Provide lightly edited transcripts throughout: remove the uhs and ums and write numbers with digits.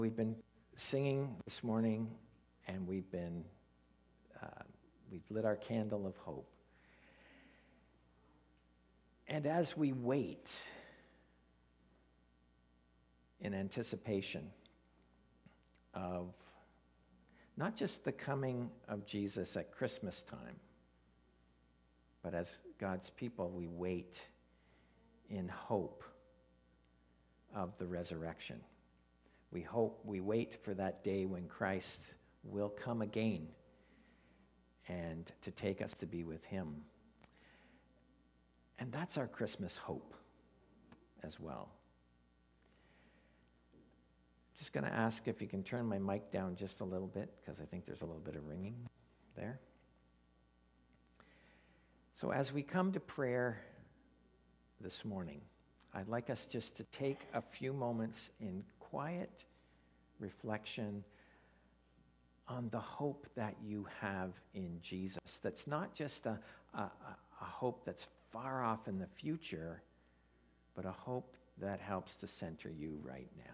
We've been singing this morning, and we've lit our candle of hope. And as we wait in anticipation of not just the coming of Jesus at Christmas time, but as God's people, we wait in hope of the resurrection. We wait for that day when Christ will come again and to take us to be with him. And that's our Christmas hope as well. Just going to ask if you can turn my mic down just a little bit, because I think there's a little bit of ringing there. So as we come to prayer this morning, I'd like us just to take a few moments in quiet reflection on the hope that you have in Jesus. That's not just a hope that's far off in the future, but a hope that helps to center you right now.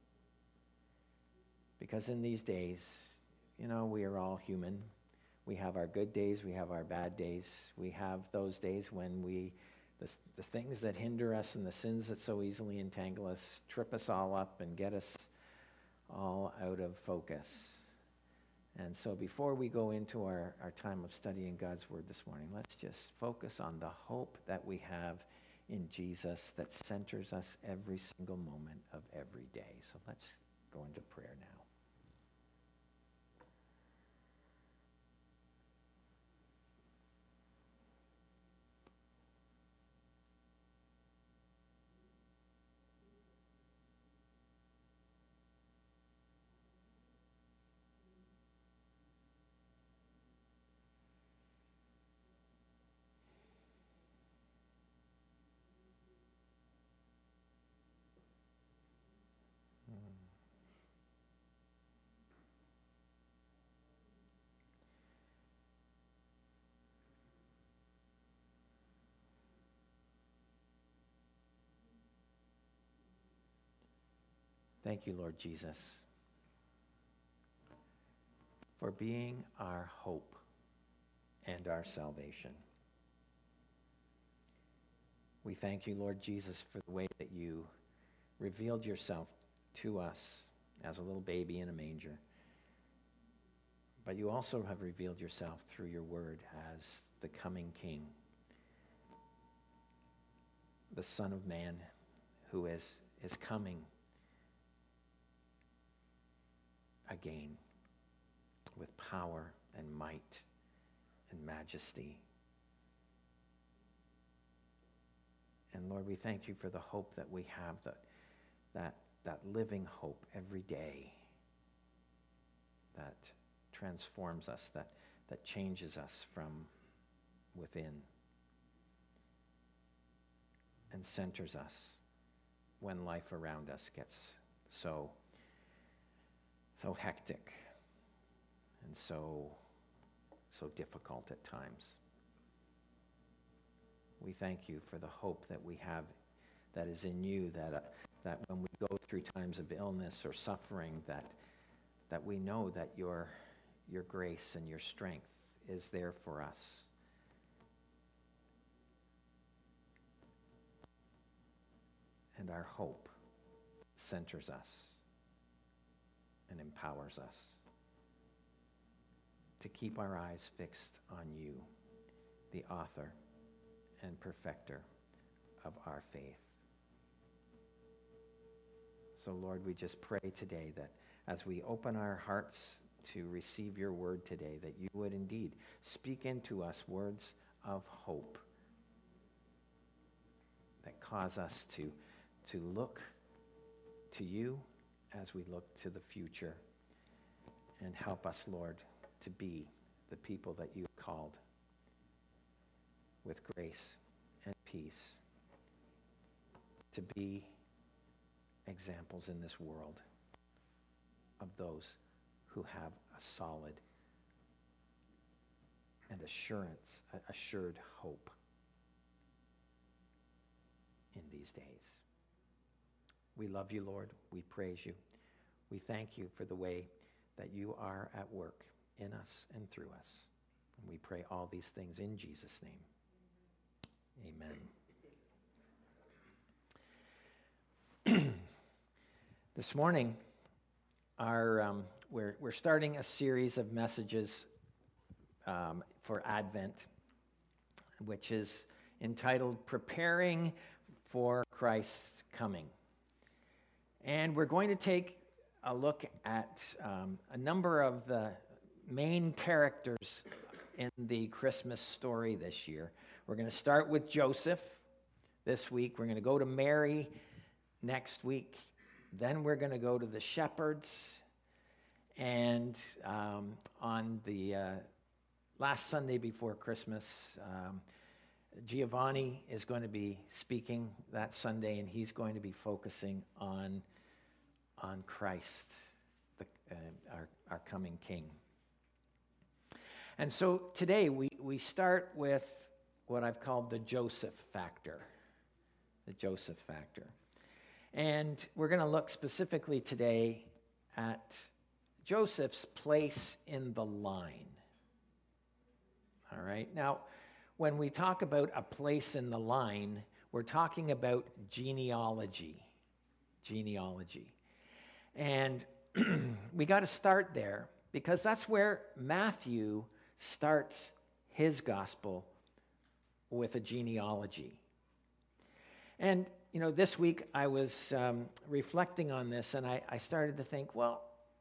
Because in these days, we are all human. We have our good days, we have our bad days. We have those days when the things that hinder us and the sins that so easily entangle us trip us all up and get us all out of focus. And so before we go into our time of studying God's Word this morning, let's just focus on the hope that we have in Jesus that centers us every single moment of every day. So let's go into prayer now. Thank you, Lord Jesus, for being our hope and our salvation. We thank you, Lord Jesus, for the way that you revealed yourself to us as a little baby in a manger. But you also have revealed yourself through your word as the coming King, the Son of Man who is coming again with power and might and majesty. And Lord, we thank you for the hope that we have, that living hope every day that transforms us, that changes us from within and centers us when life around us gets so hectic and so difficult at times. We thank you for the hope that we have that is in you, that when we go through times of illness or suffering, that we know that your grace and your strength is there for us. And our hope centers us and empowers us to keep our eyes fixed on you, the author and perfecter of our faith. So Lord, we just pray today that as we open our hearts to receive your word today, that you would indeed speak into us words of hope that cause us to look to you as we look to the future, and help us, Lord, to be the people that you have called with grace and peace, to be examples in this world of those who have a solid and assured hope in these days. We love you, Lord. We praise you. We thank you for the way that you are at work in us and through us. And we pray all these things in Jesus' name. Amen. This morning, we're starting a series of messages for Advent, which is entitled Preparing for Christ's Coming. And we're going to take a look at a number of the main characters in the Christmas story this year. We're going to start with Joseph this week. We're going to go to Mary next week. Then we're going to go to the shepherds. And on the last Sunday before Christmas, Giovanni is going to be speaking that Sunday, and he's going to be focusing on Christ, our coming King. And so today we start with what I've called the Joseph factor. The Joseph factor. And we're going to look specifically today at Joseph's place in the line. All right. Now, when we talk about a place in the line, we're talking about genealogy. Genealogy. And we got to start there because that's where Matthew starts his gospel, with a genealogy. And, this week I was reflecting on this, and I started to think, well,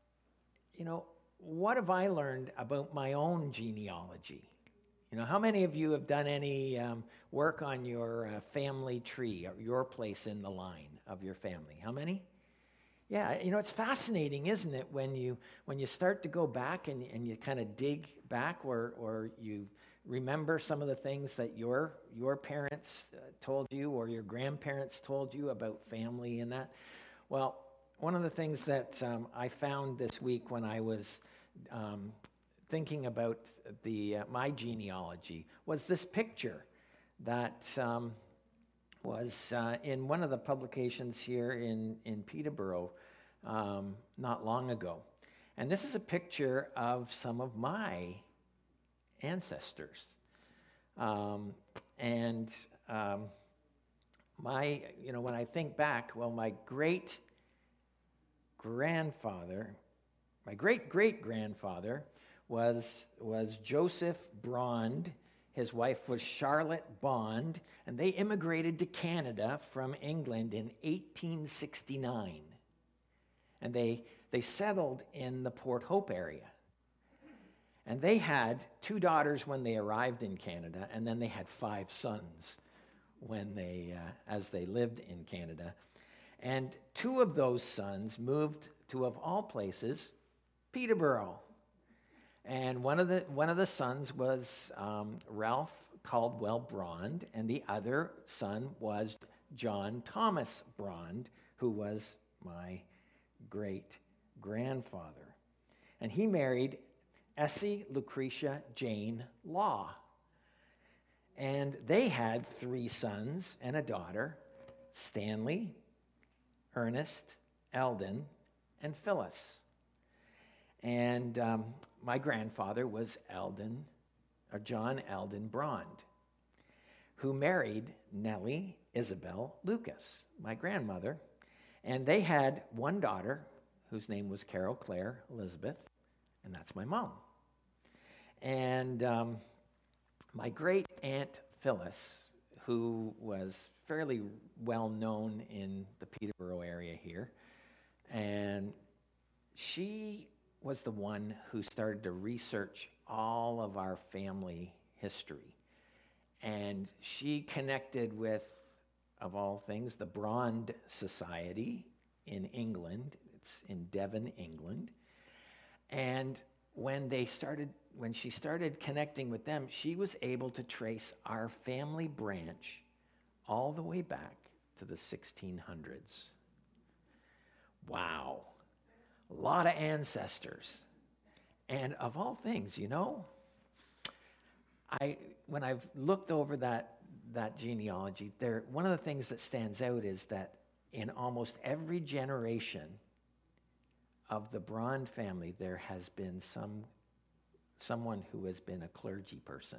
what have I learned about my own genealogy? How many of you have done any work on your family tree, or your place in the line of your family? How many? Yeah, it's fascinating, isn't it, when you start to go back and you kind of dig back, or you remember some of the things that your parents told you or your grandparents told you about family and that. Well, one of the things that I found this week when I was thinking about my genealogy was this picture that was in one of the publications here in Peterborough not long ago. And this is a picture of some of my ancestors. When I think back, well, my great-great-grandfather was Joseph Brond. His wife was Charlotte Bond, and they immigrated to Canada from England in 1869. And they settled in the Port Hope area. And they had 2 daughters when they arrived in Canada, and then they had 5 sons as they lived in Canada. And 2 of those sons moved to, of all places, Peterborough. And one of the sons was Ralph Caldwell Brond, and the other son was John Thomas Brond, who was my great-grandfather. And he married Essie Lucretia Jane Law. And they had 3 sons and a daughter, Stanley, Ernest, Eldon, and Phyllis. And my grandfather was John Eldon Brond, who married Nellie Isabel Lucas, my grandmother. And they had 1 daughter whose name was Carol Claire Elizabeth, and that's my mom. And my great aunt Phyllis, who was fairly well known in the Peterborough area here, and she was the one who started to research all of our family history. And she connected with, of all things, the Brond Society in England. It's in Devon, England. And when she started connecting with them, she was able to trace our family branch all the way back to the 1600s. Wow. A lot of ancestors. And of all things, when I've looked over that genealogy, one of the things that stands out is that in almost every generation of the Braun family, there has been someone who has been a clergy person.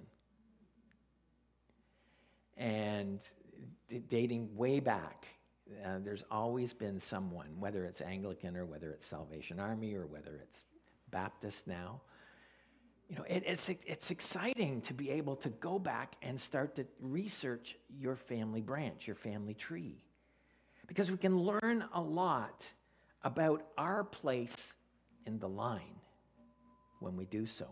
And dating way back, there's always been someone, whether it's Anglican or whether it's Salvation Army or whether it's Baptist now. It's exciting to be able to go back and start to research your family branch, your family tree. Because we can learn a lot about our place in the line when we do so.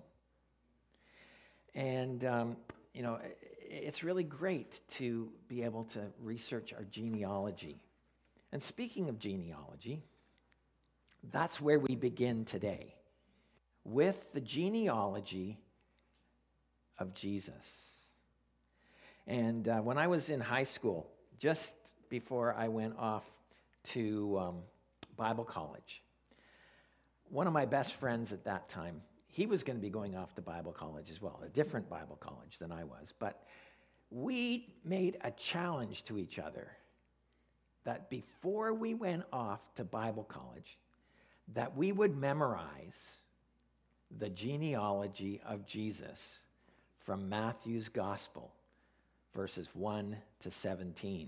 And, it's really great to be able to research our genealogy. And speaking of genealogy, that's where we begin today, with the genealogy of Jesus. And when I was in high school, just before I went off to Bible college, one of my best friends at that time, he was going to be going off to Bible college as well, a different Bible college than I was. But we made a challenge to each other that before we went off to Bible college, that we would memorize the genealogy of Jesus from Matthew's Gospel, verses 1 to 17.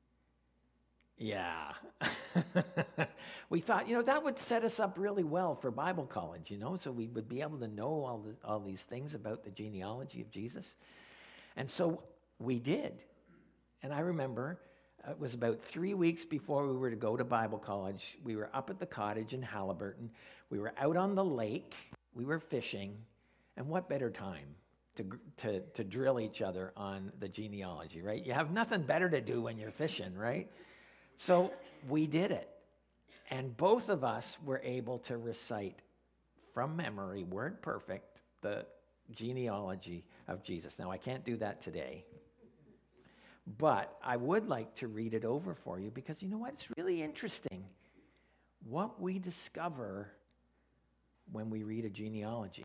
Yeah. We thought, that would set us up really well for Bible college, so we would be able to know all these things about the genealogy of Jesus. And so we did. And I remember it was about 3 weeks before we were to go to Bible college. We were up at the cottage in Halliburton. We were out on the lake. We were fishing. And what better time to drill each other on the genealogy, right? You have nothing better to do when you're fishing, right? So we did it. And both of us were able to recite from memory, word perfect, the genealogy of Jesus. Now, I can't do that today, but I would like to read it over for you because you know what? It's really interesting what we discover when we read a genealogy.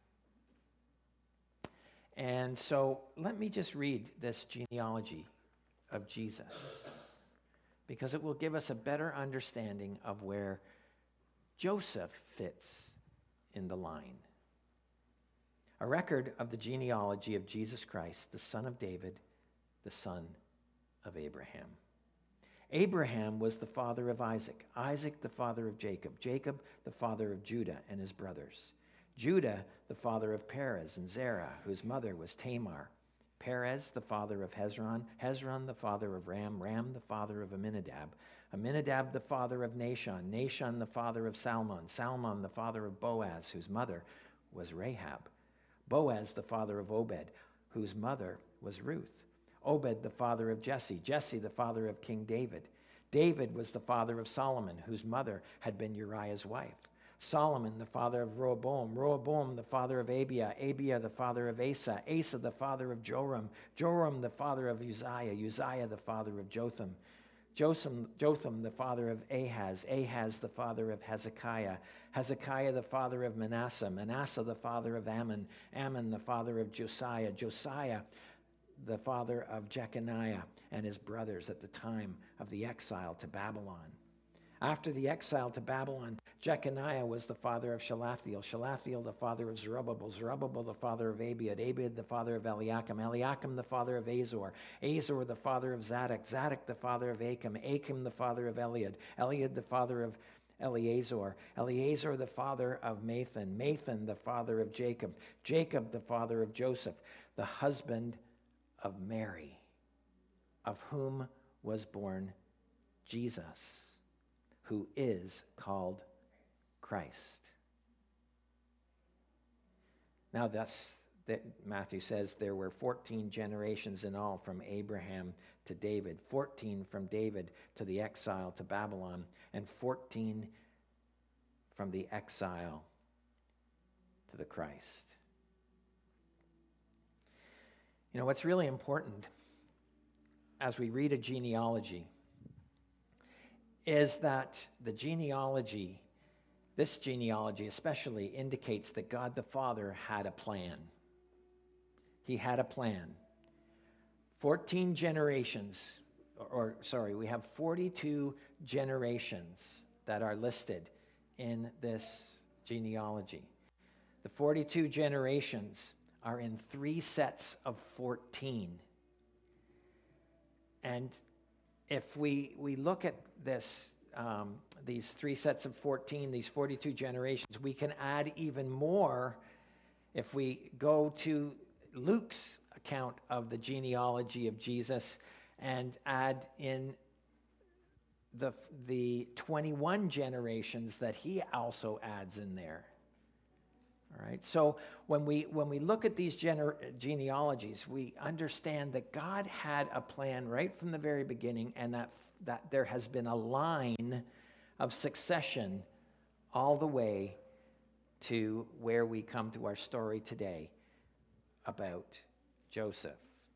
And so let me just read this genealogy of Jesus, because it will give us a better understanding of where Joseph fits in the line. A record of the genealogy of Jesus Christ, the son of David, the son of Abraham. Abraham was the father of Isaac, Isaac the father of Jacob, Jacob the father of Judah and his brothers, Judah the father of Perez and Zerah, whose mother was Tamar, Perez, the father of Hezron, Hezron, the father of Ram, Ram, the father of Amminadab, Amminadab, the father of Nahshon, Nahshon, the father of Salmon, Salmon, the father of Boaz, whose mother was Rahab, Boaz, the father of Obed, whose mother was Ruth, Obed, the father of Jesse, Jesse, the father of King David. David was the father of Solomon, whose mother had been Uriah's wife. Solomon, the father of Rehoboam, Rehoboam, the father of Abiah, Abiah, the father of Asa, Asa, the father of Joram, Joram, the father of Uzziah, Uzziah, the father of Jotham, Jotham, the father of Ahaz, Ahaz, the father of Hezekiah, Hezekiah, the father of Manasseh, Manasseh, the father of Ammon, Ammon, the father of Josiah, Josiah, the father of Jeconiah and his brothers at the time of the exile to Babylon. After the exile to Babylon, Jeconiah was the father of Shelathiel, Shelathiel the father of Zerubbabel, Zerubbabel the father of Abiud, Abiud the father of Eliakim, Eliakim the father of Azor, Azor the father of Zadok, Zadok the father of Achim, Achim the father of Eliud, Eliud the father of Eleazar, Eleazar the father of Mathan, Mathan the father of Jacob, Jacob the father of Joseph, the husband of Mary, of whom was born Jesus, who is called Christ. Now thus, Matthew says there were 14 generations in all from Abraham to David, 14 from David to the exile to Babylon, and 14 from the exile to the Christ. You know, what's really important as we read a genealogy is that the genealogy, this genealogy especially, indicates that God the Father had a plan. He had a plan. 14 generations, we have 42 generations that are listed in this genealogy. The 42 generations are in 3 sets of 14. And if we look at this, these 3 sets of 14, these 42 generations, we can add even more if we go to Luke's account of the genealogy of Jesus and add in the 21 generations that he also adds in there. All right, so when we look at these genealogies, we understand that God had a plan right from the very beginning, and that there has been a line of succession all the way to where we come to our story today about Joseph.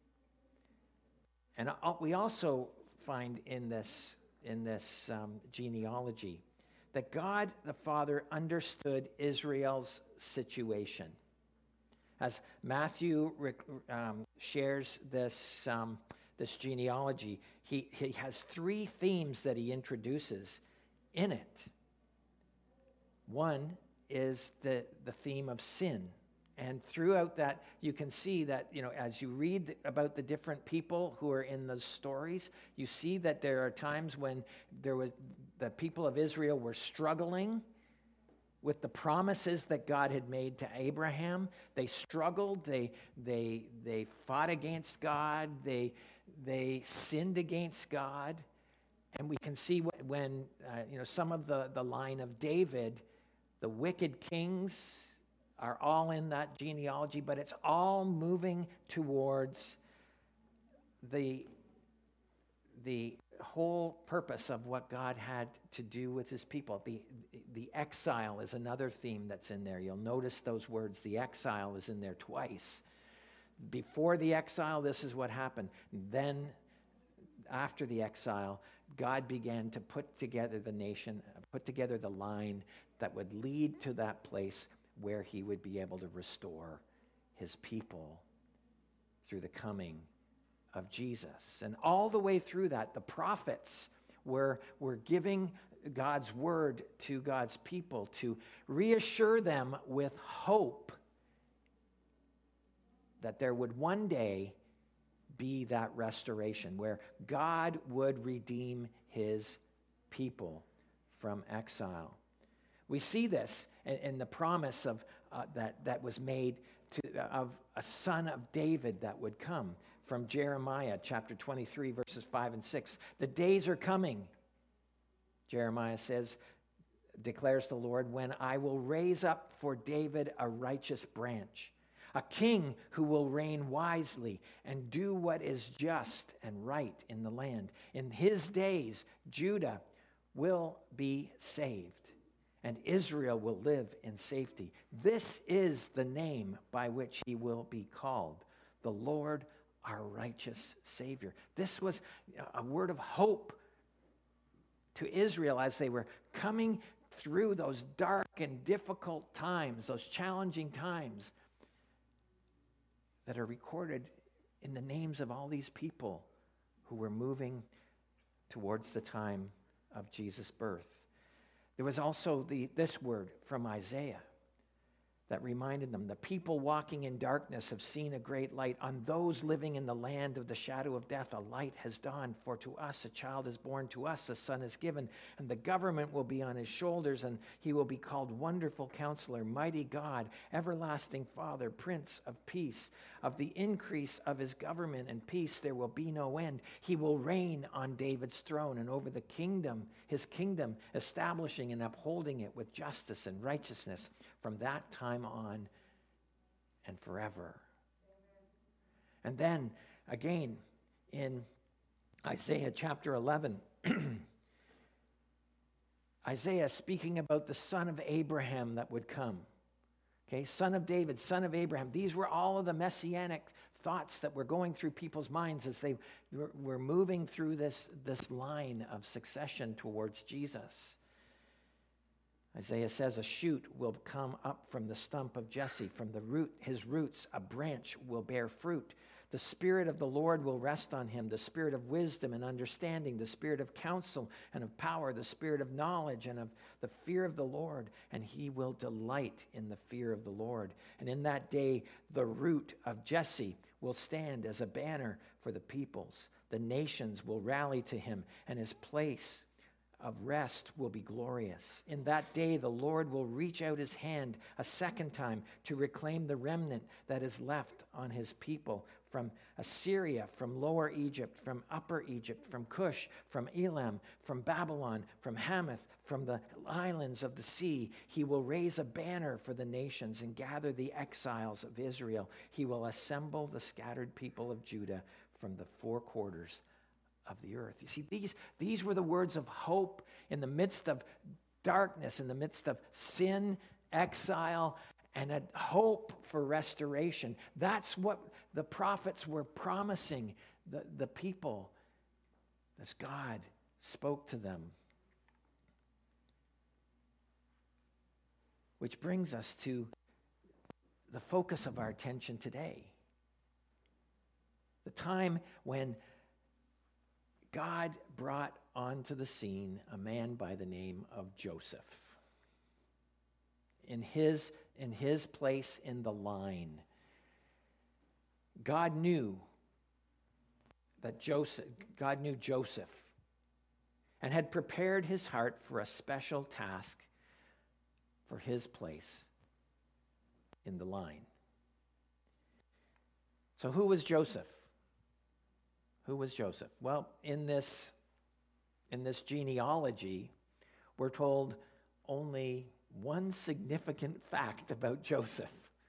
And we also find in this genealogy that God the Father understood Israel's situation. As Matthew shares this genealogy, he has 3 themes that he introduces in it. One is the theme of sin. And throughout that, you can see that, as you read about the different people who are in the stories, you see that there are times when the people of Israel were struggling with the promises that God had made to Abraham. They struggled. They fought against God. They sinned against God. And we can see when some of the line of David, the wicked kings are all in that genealogy, but it's all moving towards the whole purpose of what God had to do with his people. The exile is another theme that's in there. You'll notice those words, the exile is in there twice. Before the exile, this is what happened. Then, after the exile, God began to put together the nation, put together the line that would lead to that place where he would be able to restore his people through the coming of Jesus. And all the way through that, the prophets were giving God's word to God's people to reassure them with hope that there would one day be that restoration where God would redeem his people from exile. We see this in the promise of that was made of a son of David that would come from Jeremiah chapter 23, verses 5 and 6. The days are coming, Jeremiah says, declares the Lord, when I will raise up for David a righteous branch, a king who will reign wisely and do what is just and right in the land. In his days, Judah will be saved, and Israel will live in safety. This is the name by which he will be called, the Lord our righteous Savior. This was a word of hope to Israel as they were coming through those dark and difficult times, those challenging times that are recorded in the names of all these people who were moving towards the time of Jesus' birth. There was also this word from Isaiah that reminded them, the people walking in darkness have seen a great light. On those living in the land of the shadow of death, a light has dawned. For to us a child is born, to us a son is given, and the government will be on his shoulders, and he will be called Wonderful Counselor, Mighty God, Everlasting Father, Prince of Peace. Of the increase of his government and peace there will be no end. He will reign on David's throne and over the kingdom, his kingdom, establishing and upholding it with justice and righteousness from that time on and forever. And then again in Isaiah chapter 11, Isaiah speaking about the son of Abraham that would come. Okay, son of David, son of Abraham. These were all of the messianic thoughts that were going through people's minds as they were moving through this line of succession towards Jesus. Isaiah says, a shoot will come up from the stump of Jesse. From his roots, a branch will bear fruit. The Spirit of the Lord will rest on him, the Spirit of wisdom and understanding, the Spirit of counsel and of power, the Spirit of knowledge and of the fear of the Lord. And he will delight in the fear of the Lord. And in that day, the root of Jesse will stand as a banner for the peoples. The nations will rally to him, and his place of rest will be glorious. In that day, the Lord will reach out his hand a second time to reclaim the remnant that is left on his people from Assyria, from Lower Egypt, from Upper Egypt, from Cush, from Elam, from Babylon, from Hamath, from the islands of the sea. He will raise a banner for the nations and gather the exiles of Israel. He will assemble the scattered people of Judah from the four quarters of the earth. You see, these were the words of hope in the midst of darkness, in the midst of sin, exile, and a hope for restoration. That's what the prophets were promising the people as God spoke to them. Which brings us to the focus of our attention today. The time when God brought onto the scene a man by the name of Joseph. In his place in the line, God knew Joseph and had prepared his heart for a special task for his place in the line. So who was Joseph? Who was Joseph? Well, in this genealogy, we're told only one significant fact about Joseph.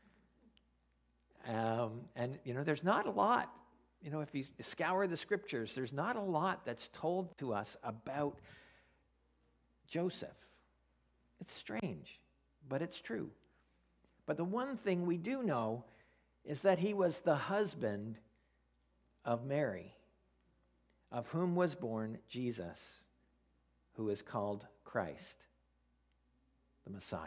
And, there's not a lot. If you scour the scriptures, there's not a lot that's told to us about Joseph. It's strange, but it's true. But the one thing we do know is that he was the husband of Mary, of whom was born Jesus, who is called Christ, the Messiah.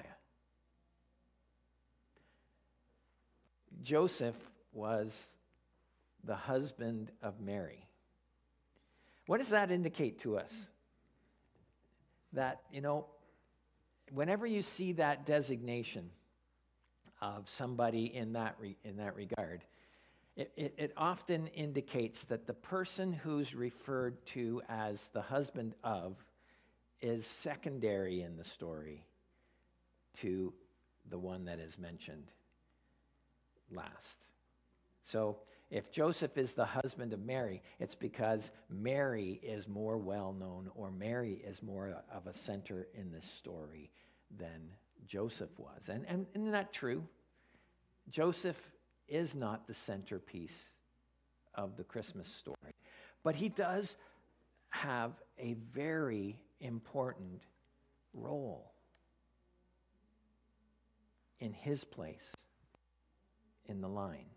Joseph was the husband of Mary. What does that indicate to us? That, whenever you see that designation of somebody in that regard, it often indicates that the person who's referred to as the husband of is secondary in the story to the one that is mentioned last. So if Joseph is the husband of Mary, it's because Mary is more well-known, or Mary is more of a center in this story than Joseph was. And isn't that true? Joseph is not the centerpiece of the Christmas story. But he does have a very important role in his place in the line.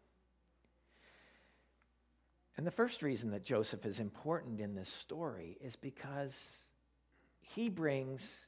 And the first reason that Joseph is important in this story is because he brings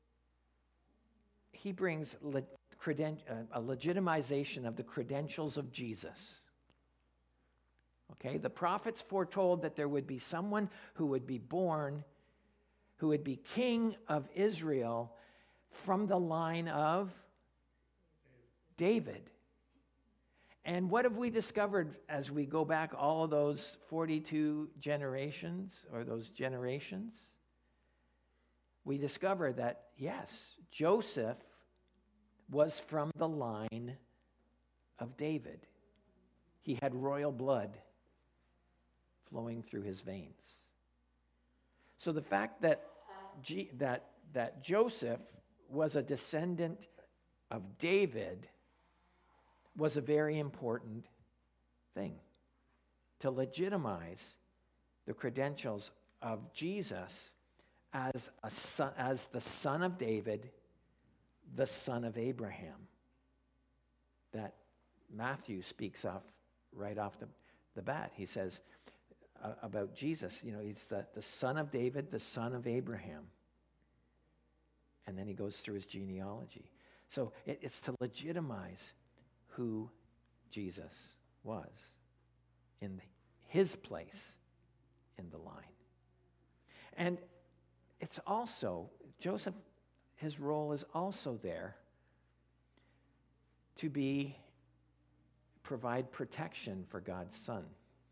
a legitimization of the credentials of Jesus. Okay, the prophets foretold that there would be someone who would be born, who would be king of Israel from the line of David. And what have we discovered as we go back all of those 42 generations, or those generations? We discover that, yes, Joseph was from the line of David. He had royal blood flowing through his veins. So the fact that Joseph was a descendant of David was a very important thing to legitimize the credentials of Jesus as the son of David, the son of Abraham, that Matthew speaks of right off the bat. He says about Jesus, he's the son of David, the son of Abraham. And then he goes through his genealogy. So it's to legitimize who Jesus was in his place in the line. And it's also, Joseph, his role is also there to provide protection for God's son.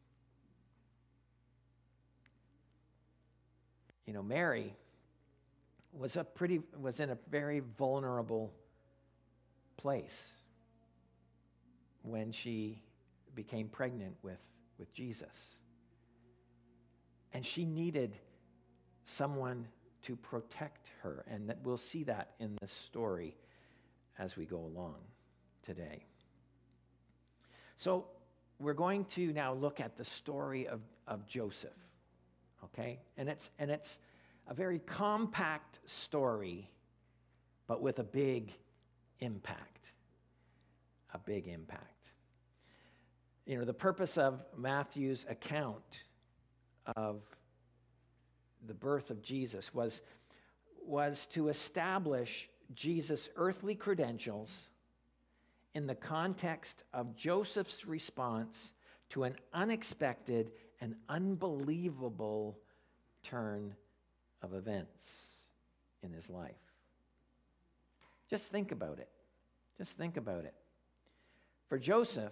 You know, Mary was in a very vulnerable place when she became pregnant with Jesus. And she needed someone to protect her, and that we'll see that in this story as we go along today. So we're going to now look at the story of Joseph, okay? And it's a very compact story, but with a big impact. A big impact. You know, the purpose of Matthew's account of the birth of Jesus was to establish Jesus' earthly credentials in the context of Joseph's response to an unexpected and unbelievable turn of events in his life. Just think about it. Just think about it. For Joseph,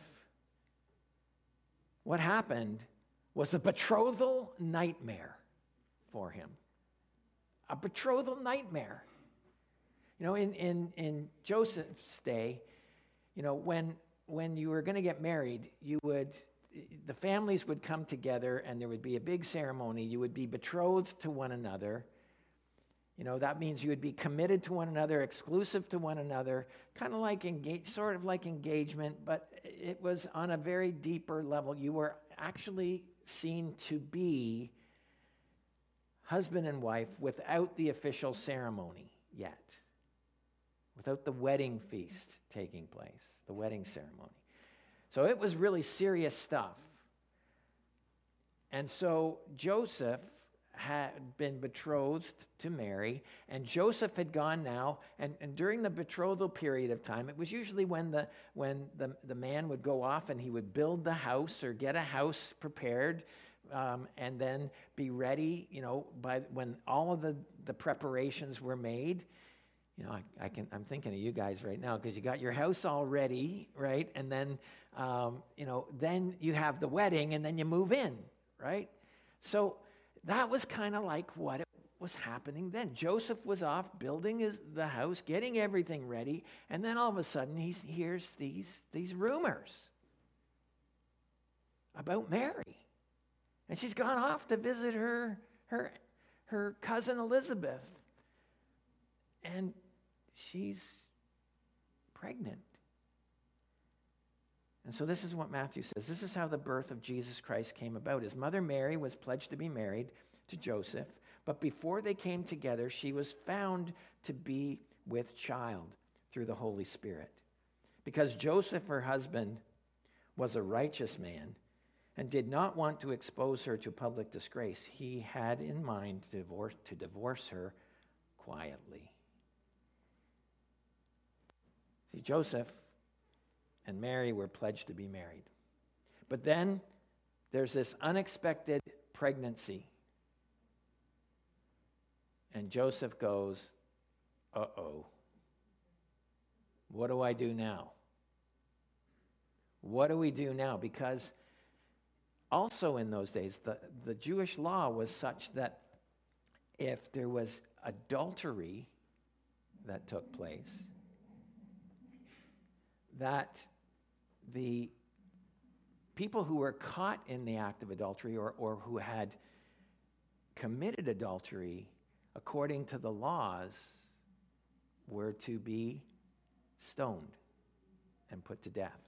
what happened was a betrothal nightmare for him. A betrothal nightmare. You know, in Joseph's day, you know, when you were going to get married, the families would come together and there would be a big ceremony. You would be betrothed to one another. You know, that means you would be committed to one another, exclusive to one another, kind of like sort of like engagement, but it was on a very deeper level. You were actually seen to be husband and wife without the official ceremony yet, without the wedding feast taking place, the wedding ceremony. So it was really serious stuff. And so Joseph had been betrothed to Mary, and Joseph had gone now, and during the betrothal period of time, it was usually when the man would go off and he would build the house or get a house prepared, and then be ready, you know, by when all of the preparations were made. You know, I'm thinking of you guys right now because you got your house all ready, right? And then, you know, then you have the wedding and then you move in, right? So that was kind of like what it was happening then. Joseph was off building the house, getting everything ready, and then all of a sudden he hears these rumors about Mary. And she's gone off to visit her cousin Elizabeth. And she's pregnant. And so this is what Matthew says. This is how the birth of Jesus Christ came about. His mother Mary was pledged to be married to Joseph, but before they came together, she was found to be with child through the Holy Spirit. Because Joseph, her husband, was a righteous man and did not want to expose her to public disgrace, he had in mind to divorce her quietly. See, Joseph and Mary were pledged to be married. But then there's this unexpected pregnancy. And Joseph goes, uh-oh, what do I do now? What do we do now? Because also in those days, the Jewish law was such that if there was adultery that took place, that the people who were caught in the act of adultery or who had committed adultery, according to the laws, were to be stoned and put to death.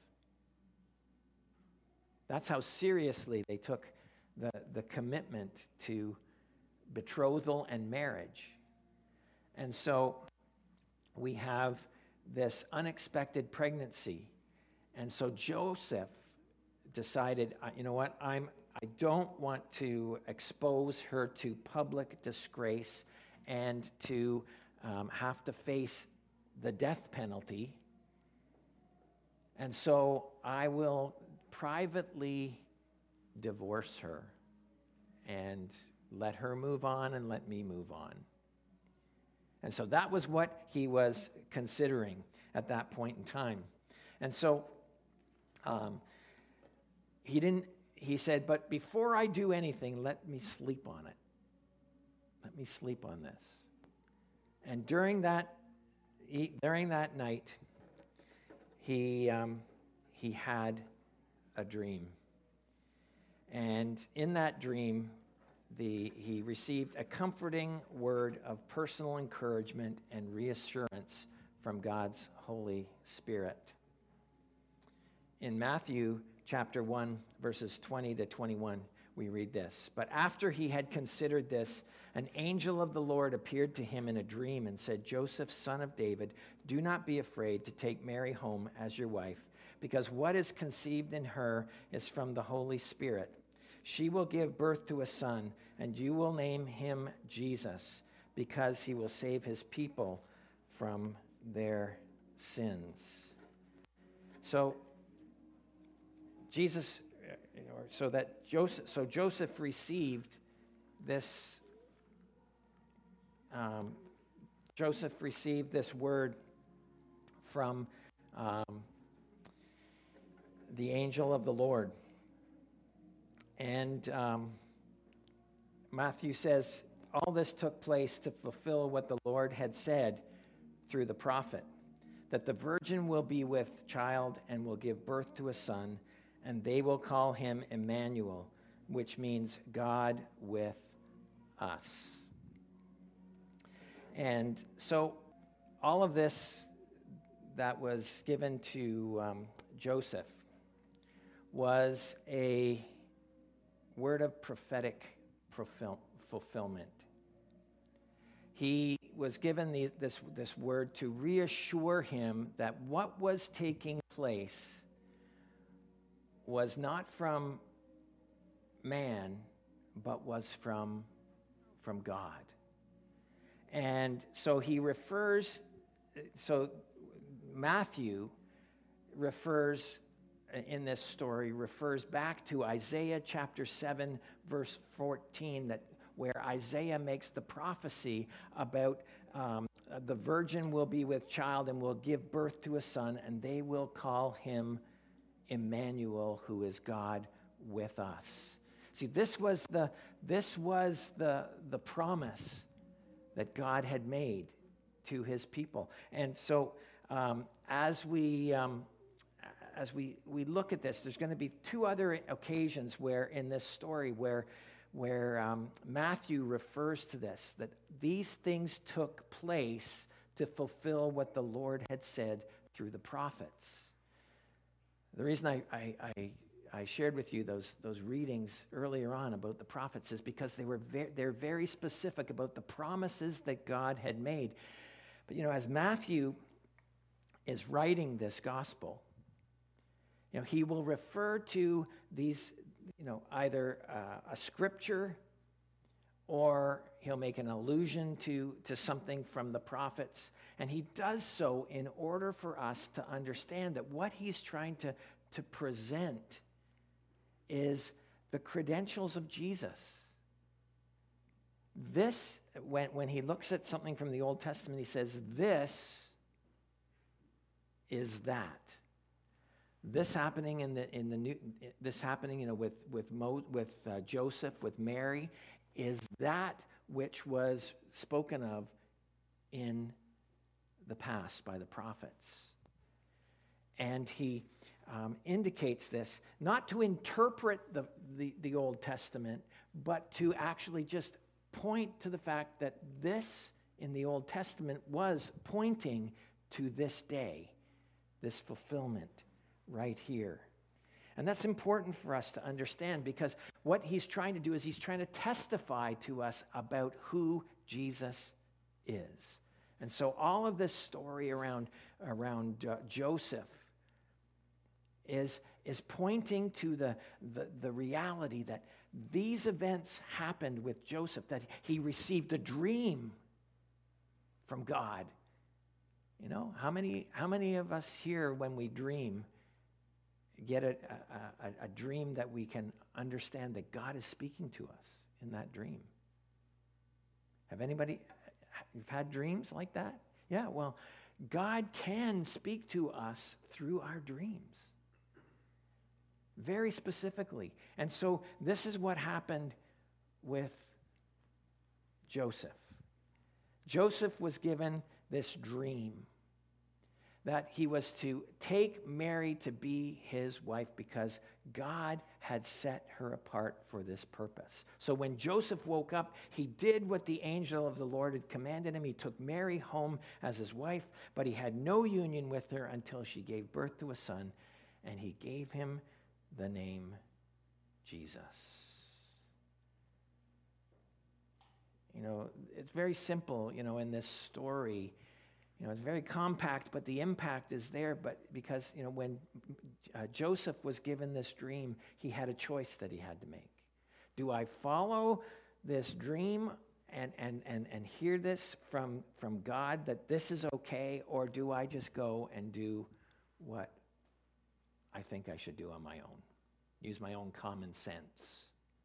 That's how seriously they took the commitment to betrothal and marriage. And so we have this unexpected pregnancy. And so Joseph decided, you know what, I don't want to expose her to public disgrace and to have to face the death penalty. And so I will privately divorce her and let her move on and let me move on. And so that was what he was considering at that point in time. And so he said, but before I do anything, let me sleep on it. Let me sleep on this. And during that night, he had a dream. And in that dream, he received a comforting word of personal encouragement and reassurance from God's Holy Spirit. In Matthew chapter 1, verses 20 to 21, we read this. But after he had considered this, an angel of the Lord appeared to him in a dream and said, Joseph, son of David, do not be afraid to take Mary home as your wife, because what is conceived in her is from the Holy Spirit. She will give birth to a son, and you will name him Jesus, because he will save his people from their sins. So Joseph received this. Joseph received this word from the angel of the Lord. And Matthew says, all this took place to fulfill what the Lord had said through the prophet, that the virgin will be with child and will give birth to a son, and they will call him Emmanuel, which means God with us. And so all of this that was given to Joseph was a word of prophetic fulfillment. He was given this word to reassure him that what was taking place was not from man, but was from God. And so Matthew refers back to Isaiah chapter 7, verse 14, where Isaiah makes the prophecy about the virgin will be with child and will give birth to a son, and they will call him Emmanuel, who is God with us. See, this was the promise that God had made to his people. And so as we look at this, there's going to be two other occasions where in this story where Matthew refers to this, that these things took place to fulfill what the Lord had said through the prophets. The reason I shared with you those readings earlier on about the prophets is because they're very specific about the promises that God had made. But as Matthew is writing this gospel, he will refer to these, either a scripture, or he'll make an allusion to something from the prophets. And he does so in order for us to understand that what he's trying to present is the credentials of Jesus. This, when he looks at something from the Old Testament, he says, this is that. This happening in the new, this happening, with Joseph, with Mary, is that which was spoken of in the past by the prophets. And he indicates this not to interpret the Old Testament, but to actually just point to the fact that this in the Old Testament was pointing to this day, this fulfillment right here. And that's important for us to understand, because what he's trying to do is he's trying to testify to us about who Jesus is. And so all of this story around Joseph is pointing to the reality that these events happened with Joseph, that he received a dream from God. How many of us here, when we dream, get a dream that we can understand that God is speaking to us in that dream. You've had dreams like that? Yeah, well, God can speak to us through our dreams. Very specifically. And so this is what happened with Joseph. Joseph was given this dream that he was to take Mary to be his wife because God had set her apart for this purpose. So when Joseph woke up, he did what the angel of the Lord had commanded him. He took Mary home as his wife, but he had no union with her until she gave birth to a son, and he gave him the name Jesus. It's very simple, in this story. It's very compact, but the impact is there. But because, when Joseph was given this dream, he had a choice that he had to make. Do I follow this dream and hear this from God that this is okay, or do I just go and do what I think I should do on my own? Use my own common sense.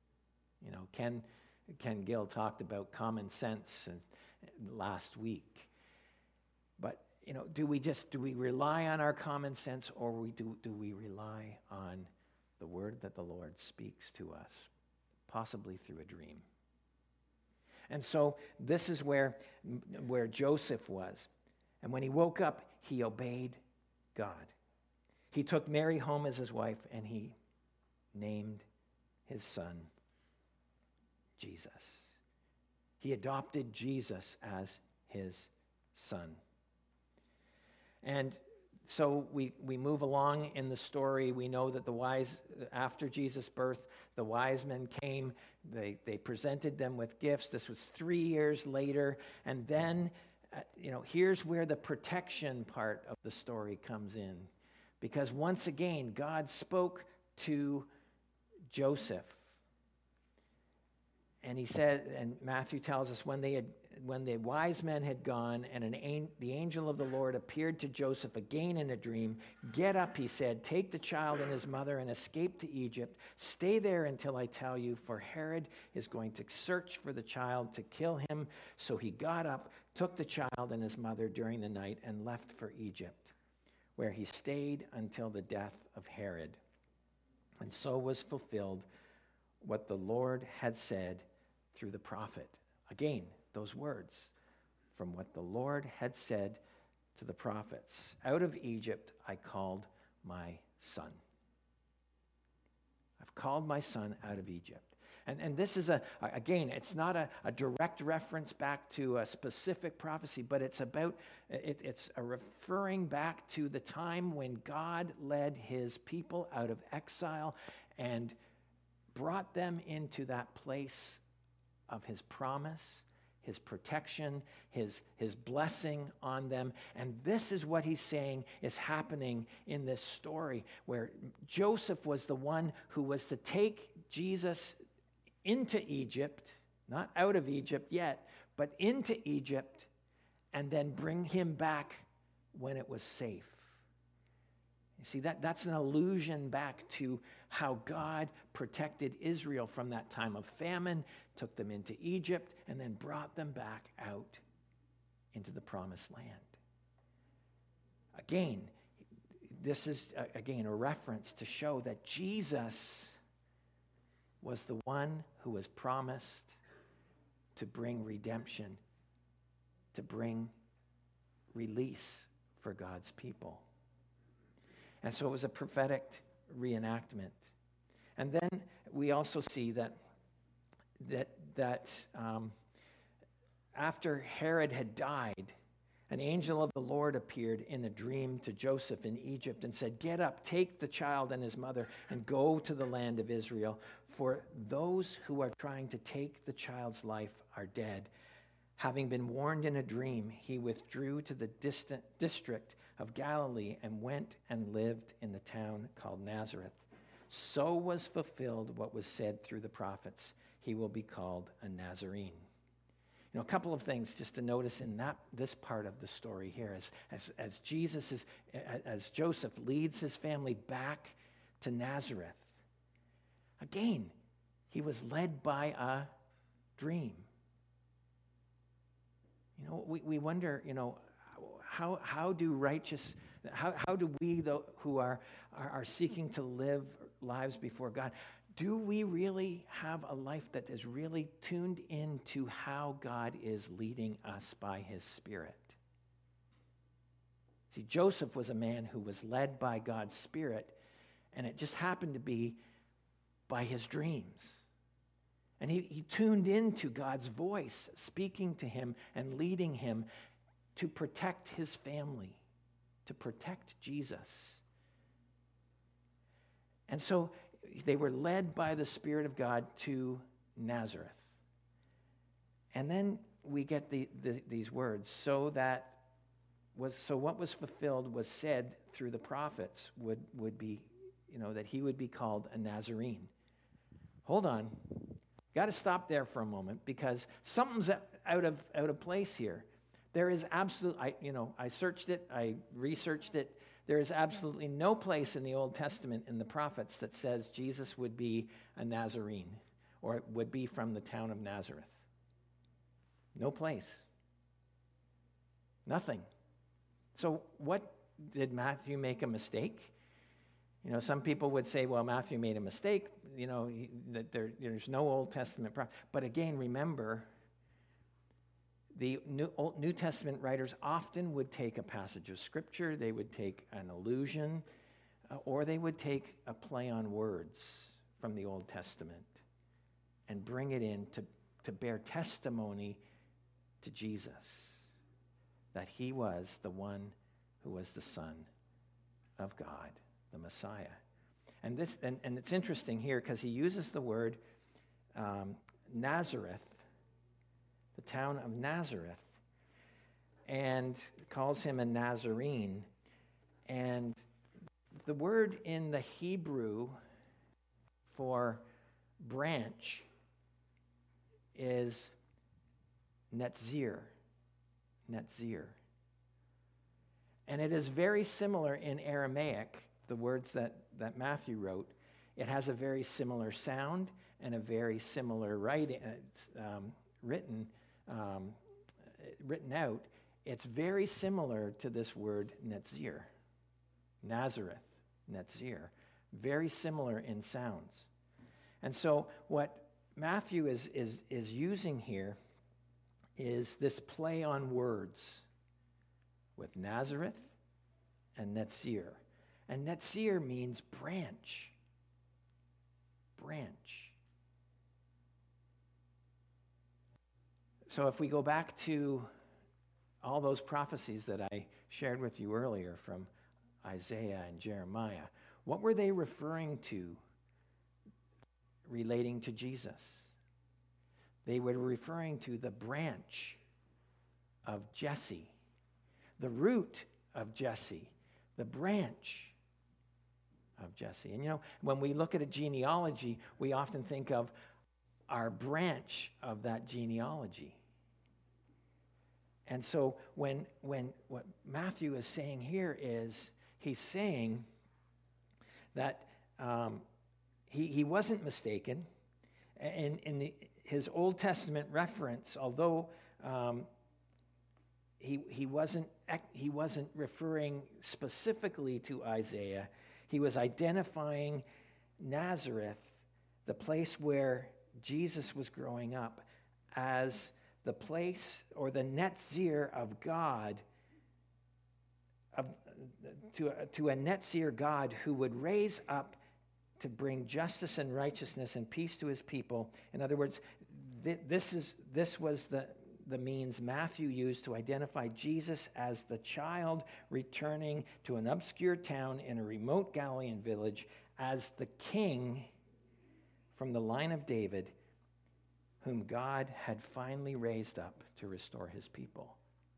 Ken Gill talked about common sense last week. But, do we rely on our common sense, or do we rely on the word that the Lord speaks to us, possibly through a dream? And so this is where Joseph was. And when he woke up, he obeyed God. He took Mary home as his wife, and he named his son Jesus. He adopted Jesus as his son. And so we move along in the story. We know that after Jesus' birth, the wise men came. They presented them with gifts. This was 3 years later. And then, here's where the protection part of the story comes in. Because once again, God spoke to Joseph. And he said, and Matthew tells us, when the wise men had gone and the angel of the Lord appeared to Joseph again in a dream, "Get up," he said, "take the child and his mother and escape to Egypt. Stay there until I tell you, for Herod is going to search for the child to kill him." So he got up, took the child and his mother during the night, and left for Egypt, where he stayed until the death of Herod. And so was fulfilled what the Lord had said through the prophet. Again, those words from what the Lord had said to the prophets. "Out of Egypt I called my son." I've called my son out of Egypt. And this is, again, it's not a direct reference back to a specific prophecy, but it's a referring back to the time when God led his people out of exile and brought them into that place of his promise, his protection, his blessing on them. And this is what he's saying is happening in this story, where Joseph was the one who was to take Jesus into Egypt, not out of Egypt yet, but into Egypt, and then bring him back when it was safe. You see, that's an allusion back to how God protected Israel from that time of famine, took them into Egypt, and then brought them back out into the promised land. Again, this is, a reference to show that Jesus was the one who was promised to bring redemption, to bring release for God's people. And so it was a prophetic reenactment. And then we also see that after Herod had died, an angel of the Lord appeared in a dream to Joseph in Egypt and said, "Get up, take the child and his mother, and go to the land of Israel, for those who are trying to take the child's life are dead." Having been warned in a dream, he withdrew to the distant district of Galilee and went and lived in the town called Nazareth. So was fulfilled what was said through the prophets: he will be called a Nazarene. A couple of things just to notice in this part of the story here, as Joseph leads his family back to Nazareth. Again, he was led by a dream. We wonder, how do we who are seeking to live lives before God, do we really have a life that is really tuned into how God is leading us by his Spirit? See, Joseph was a man who was led by God's Spirit, and it just happened to be by his dreams. And he tuned into God's voice, speaking to him and leading him to protect his family, to protect Jesus. And so they were led by the Spirit of God to Nazareth. And then we get these words, so what was fulfilled was said through the prophets would be, that he would be called a Nazarene. Hold on. Got to stop there for a moment, because something's out of place here. There is I searched it, I researched it. There is absolutely no place in the Old Testament in the prophets that says Jesus would be a Nazarene or would be from the town of Nazareth. No place. Nothing. So what, did Matthew make a mistake? Some people would say, well, Matthew made a mistake, that there's no Old Testament prophet. But again, remember, the New Testament writers often would take a passage of Scripture, they would take an allusion, or they would take a play on words from the Old Testament and bring it in to bear testimony to Jesus, that he was the one who was the Son of God, the Messiah. And it's interesting here because he uses the word Nazareth, the town of Nazareth, and calls him a Nazarene. And the word in the Hebrew for branch is netzir. Netzir. And it is very similar in Aramaic, the words that Matthew wrote. It has a very similar sound and a very similar writing, written out. It's very similar to this word netzir, Nazareth, netzir, very similar in sounds. And so what Matthew is using here is this play on words with Nazareth and netzir. And netzir means branch. Branch. So if we go back to all those prophecies that I shared with you earlier from Isaiah and Jeremiah, what were they referring to relating to Jesus? They were referring to the branch of Jesse, the root of Jesse, the branch of Jesse. And when we look at a genealogy, we often think of our branch of that genealogy. And so when what Matthew is saying here is, he's saying that he wasn't mistaken. In his Old Testament reference, although he wasn't referring specifically to Isaiah, he was identifying Nazareth, the place where Jesus was growing up, as the place or the netzir of God, to a netzir God who would raise up to bring justice and righteousness and peace to his people. In other words, this was the means Matthew used to identify Jesus as the child returning to an obscure town in a remote Galilean village as the king from the line of David, whom God had finally raised up to restore his people.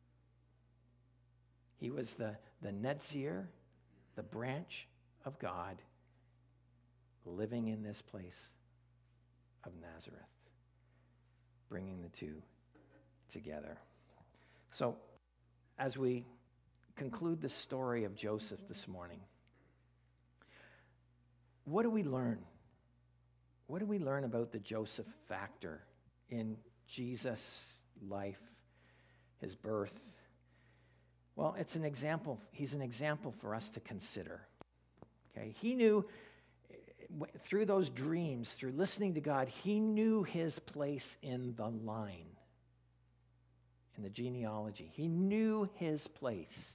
He was the netzir, the branch of God, living in this place of Nazareth, bringing the two together. So, as we conclude the story of Joseph this morning, what do we learn? What do we learn about the Joseph factor in Jesus' life, his birth? Well, it's an example. He's an example for us to consider. Okay? He knew through those dreams, through listening to God, he knew his place in the line, in the genealogy. He knew his place,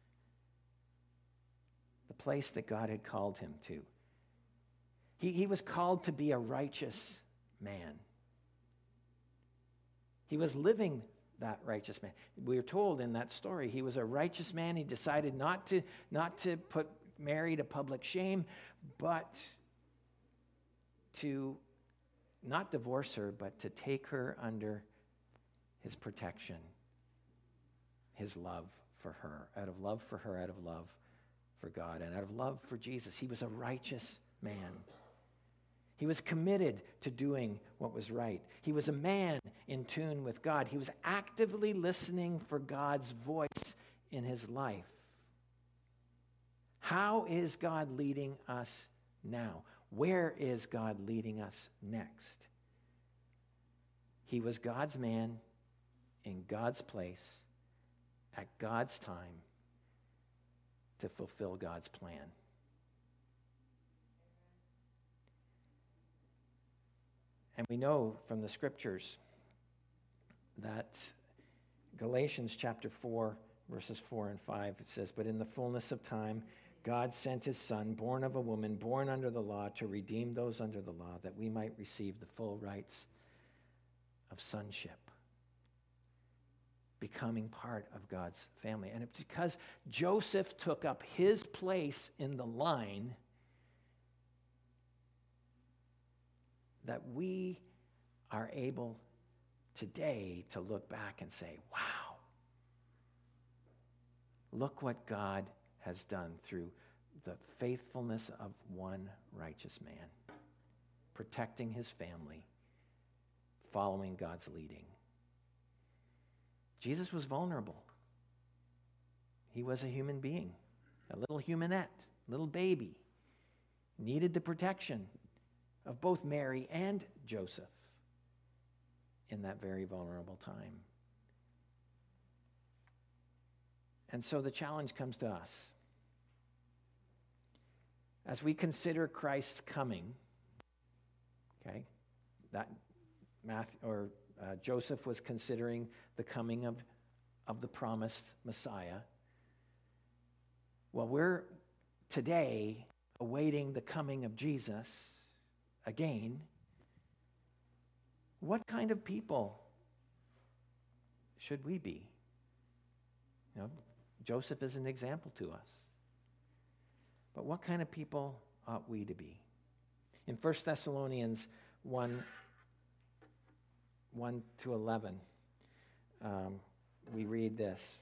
the place that God had called him to. He was called to be a righteous man. He was living that righteous man. We are told in that story he was a righteous man. He decided not to put Mary to public shame, but to not divorce her, but to take her under his protection, his love for her, out of love for her, out of love for God, and out of love for Jesus. He was a righteous man. He was committed to doing what was right. He was a man in tune with God. He was actively listening for God's voice in his life. How is God leading us now? Where is God leading us next? He was God's man in God's place at God's time to fulfill God's plan. And we know from the scriptures that Galatians chapter 4, verses 4 and 5, it says, "But in the fullness of time, God sent his Son, born of a woman, born under the law, to redeem those under the law, that we might receive the full rights of sonship," becoming part of God's family. And it's because Joseph took up his place in the line that we are able today to look back and say, wow, look what God has done through the faithfulness of one righteous man, protecting his family, following God's leading. Jesus was vulnerable. He was a human being, a little humanette, little baby, needed the protection of both Mary and Joseph in that very vulnerable time. And so the challenge comes to us. As we consider Christ's coming, okay, that Joseph was considering the coming of the promised Messiah. Well, we're today awaiting the coming of Jesus again. What kind of people should we be? You know, Joseph is an example to us. But what kind of people ought we to be? In 1 Thessalonians 1 to 11, we read this.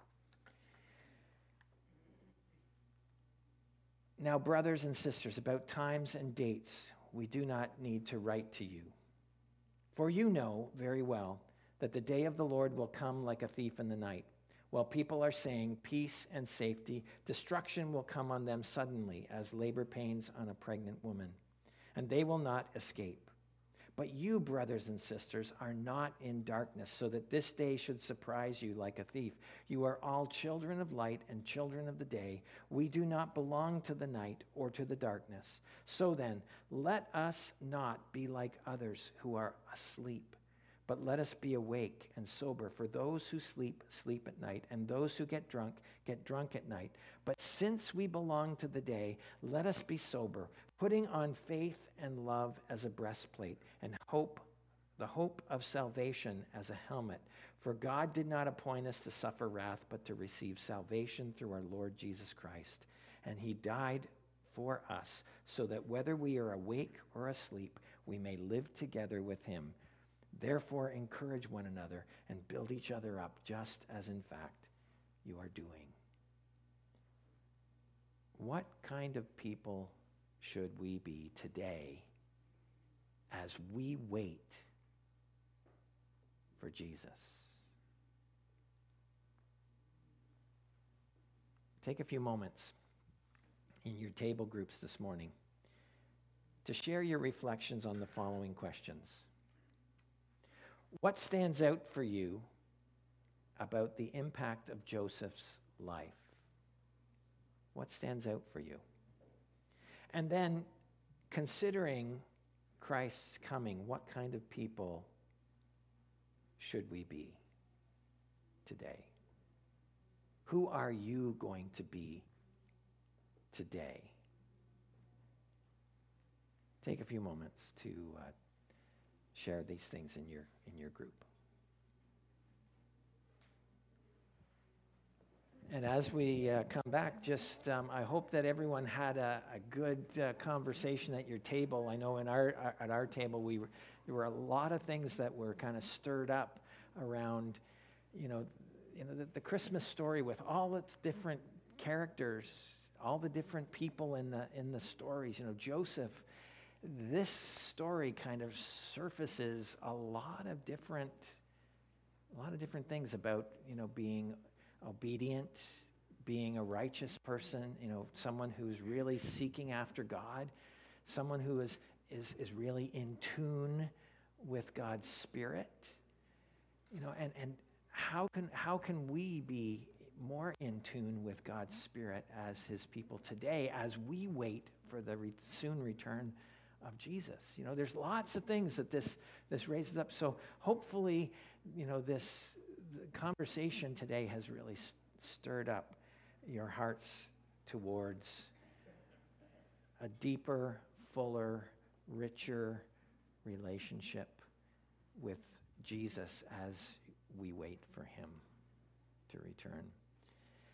"Now, brothers and sisters, about times and dates, we do not need to write to you. For you know very well that the day of the Lord will come like a thief in the night. While people are saying peace and safety, destruction will come on them suddenly as labor pains on a pregnant woman, and they will not escape. But you, brothers and sisters, are not in darkness, so that this day should surprise you like a thief. You are all children of light and children of the day. We do not belong to the night or to the darkness. So then, let us not be like others who are asleep, but let us be awake and sober. For those who sleep, sleep at night, and those who get drunk at night. But since we belong to the day, let us be sober, putting on faith and love as a breastplate, and the hope of salvation as a helmet. For God did not appoint us to suffer wrath, but to receive salvation through our Lord Jesus Christ. And he died for us, so that whether we are awake or asleep, we may live together with him. Therefore, encourage one another and build each other up, just as in fact you are doing." What kind of people should we be today as we wait for Jesus? Take a few moments in your table groups this morning to share your reflections on the following questions. What stands out for you about the impact of Joseph's life? What stands out for you? And then, considering Christ's coming, what kind of people should we be today? Who are you going to be today? Take a few moments to share these things in your group. And as we come back, just I hope that everyone had a good conversation at your table. I know at our table there were a lot of things that were kind of stirred up around, the Christmas story with all its different characters, all the different people in the stories. Joseph. This story kind of surfaces a lot of different things about being obedient, being a righteous person, someone who's really seeking after God, someone who is really in tune with God's Spirit, and how can we be more in tune with God's Spirit as His people today as we wait for the soon return of Jesus? There's lots of things that this raises up. So hopefully, this conversation today has really stirred up your hearts towards a deeper, fuller, richer relationship with Jesus as we wait for Him to return.